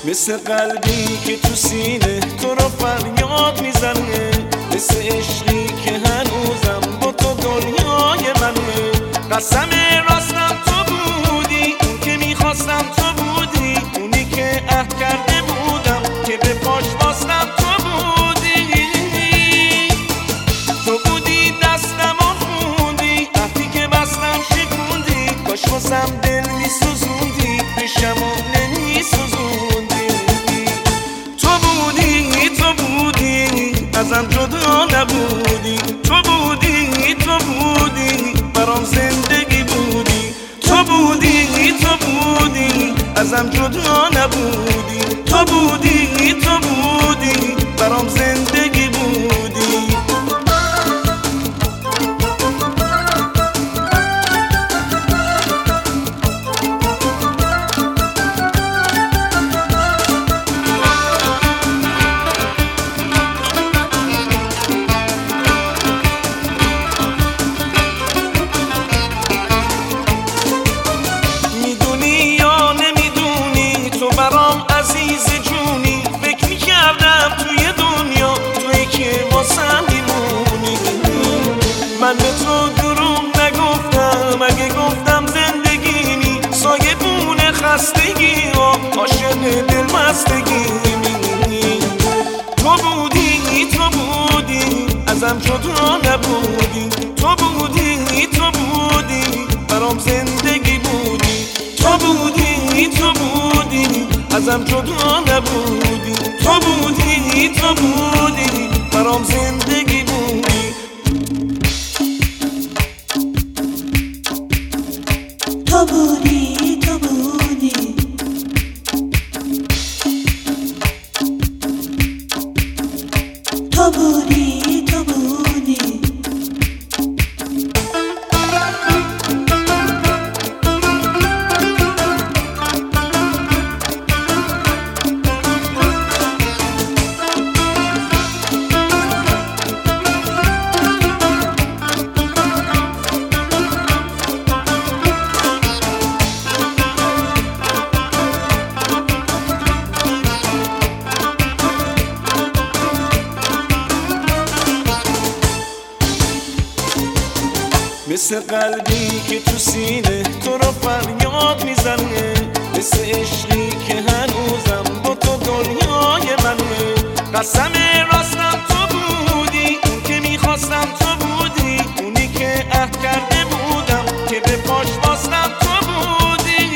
مثل قلبی که تو سینه تو رو فریاد میزنه، مثل عشقی که هنوزم با تو دنیای منه. قسم راستم تو بودی، اون که میخواستم تو بودی، اونی که عهد کرده بودم که به پاش باستم تو بودی. تو بودی دستم و خوندی، عهدی که بستم شکوندی، کاش واسم دل میسوزوندی، پیشم و نمیسوزوندی. تو بودی ازم جدا نبودی، تو بودی برام زندگی بودی. تو بودی ازم جدا نبودی، تو بودی برام زندگی بودی. برام عزیز جونی، فکر میکردم توی دنیا توی که واسم میمونی. من به تو دروغ نگفتم اگه گفتم زندگیمی، سایبون خستگی ها عاشق دل مستگی میمونی. تو بودی ازم جدا نبودی، تو بودی برام زندگی بودی. تو بودی ازم جدا نبودی، تو بودی برام زندگی بودی. تو بودی تو بودی مثل قلبی که تو سینه تو رو فریاد میزنه، مثل عشقی که هنوزم با تو دنیای منه. قسم راستم تو بودی، اون که میخواستم تو بودی، اونی که عهد کرده بودم که به پاش باستم تو بودی.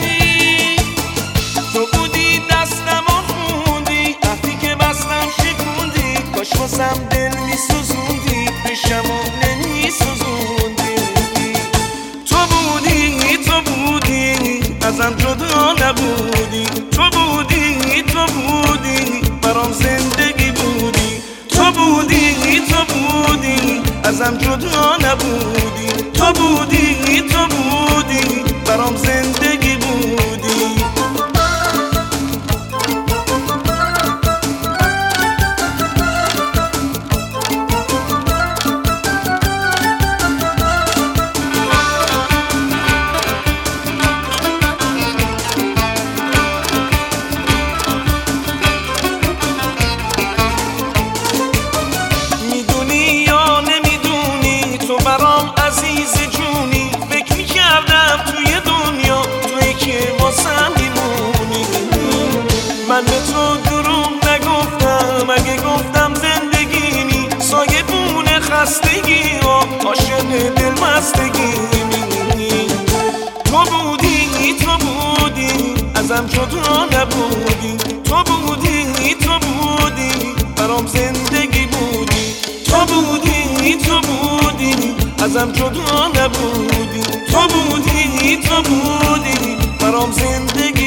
تو بودی دستم و خوندی، عهدی که بستم شکوندی، کاش واسم دل میسوزوندی، پیشم و نمیسوزوندی. ازم جدا نبودی، تو بودی برام زندگی بودی. تو بودی ازم جدا نبودی، تو بودی برام زندگی بودی. برام عزیز جونی، فکر میکردم توی دنیا توی که واسم میمونی. من به تو دروغ نگفتم اگه گفتم زندگیمی، سایبون خستگی ها عاشق دل مستگی میمونی. تو بودی ازم جدا نبودی، تو بودی برام زندگی بودی. تو بودی ازم جدا نبودی، تو بودی برام زندگی